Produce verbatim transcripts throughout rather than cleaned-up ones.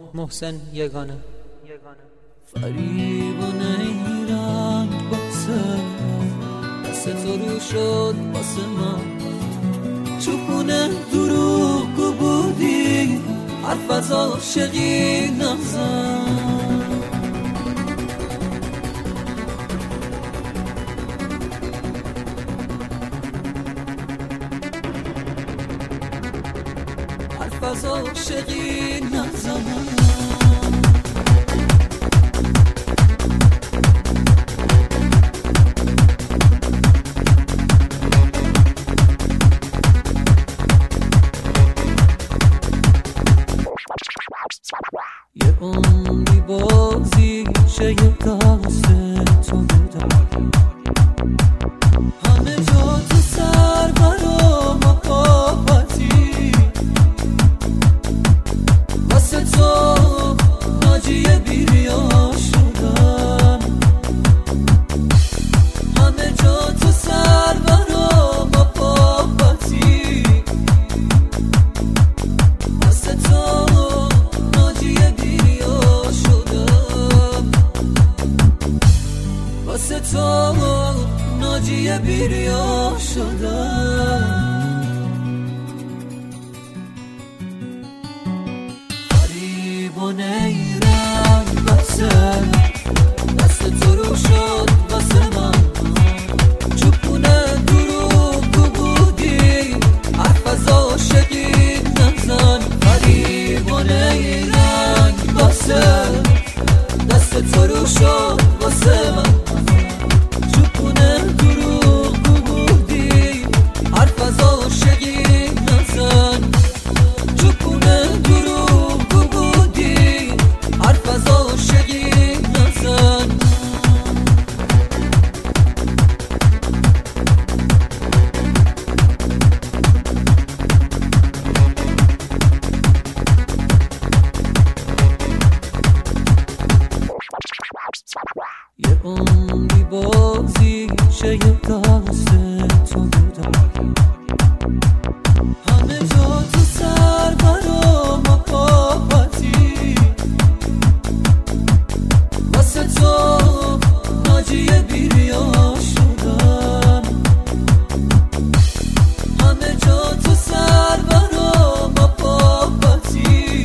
محسن یگانه. فریب و نیرنگ باسه دست تو رو شد باسه من، چوبونه دروغ بودی حرف از عاشقی نزن. حرف از عاشقی نزن. یه عمری بازی چه یه دست تو بودم، همه جا تو سر برا مقابتی، واسه تو ناجی بیریا شدم، همه جا تو سر برا مقابتی، واسه تو واسه تو ناجی بیریا شدم. فریب و نیرنگ بسه دست تو رو شد واسه من، چوبونه دروغ بودی حرف از عاشقی نزن. فریب و نیرنگ بسه دست تو رو شد واسه من، چوبونه دروغ بودی حرف از عاشقی نزن. چوبونه دروغ بودی حرف از عاشقی نزن. یه عمری بازی چه یه دست تو بودم، همه جا تو سر برا مقابتی، واسه تو ناجی بیریا شدم، همه جا تو سر برا مقابتی،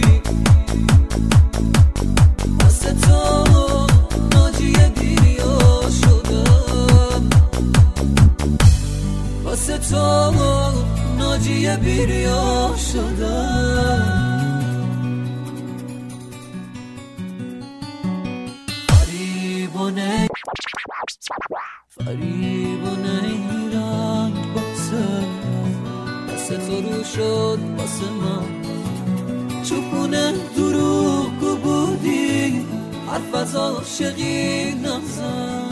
واسه تو واسه تو ناجی بیریا شدم. فریب و نی فریب و نیرنگ باسه دست تو رو شد واسه من، چوبونه دروغ بودی حرف از عاشقی نزن.